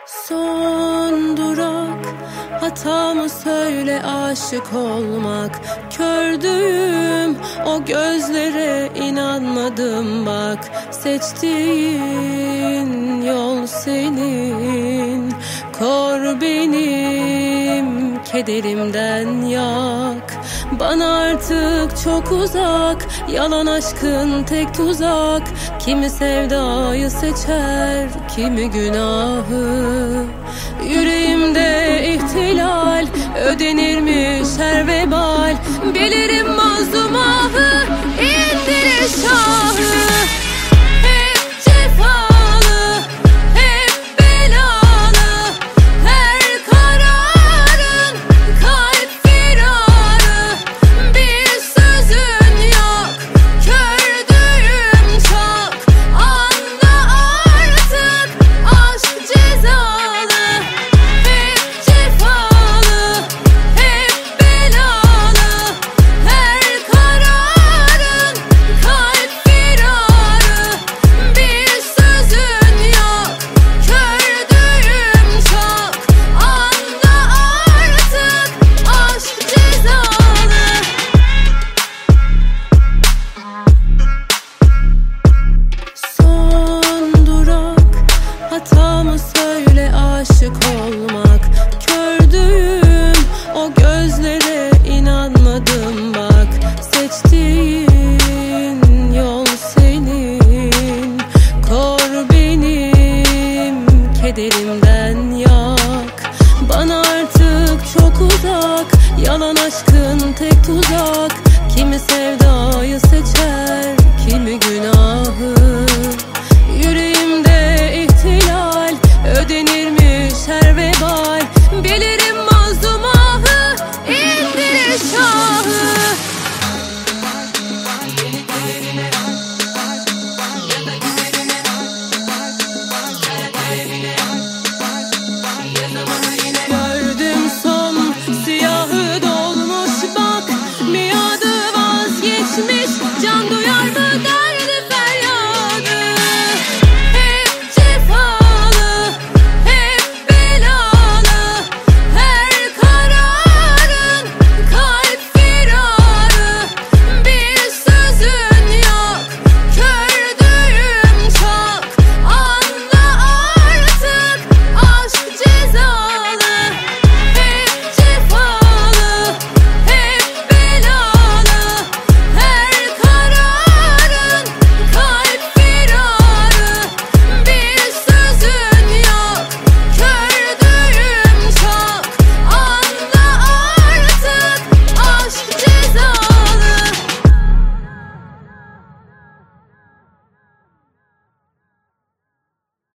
Son durak, hatamı söyle, aşık olmak. Kördüğüm o gözlere inanmadım bak. Seçtiğin yol senin, kor benim kederimden yak. Bana artık çok uzak, yalan aşkın tek tuzak. Kimi sevdayı seçer, kimi günahı. Yüreğimde ihtilal, ödenirmiş her vebal. Bilirim mazlum ahı, indirir şahı.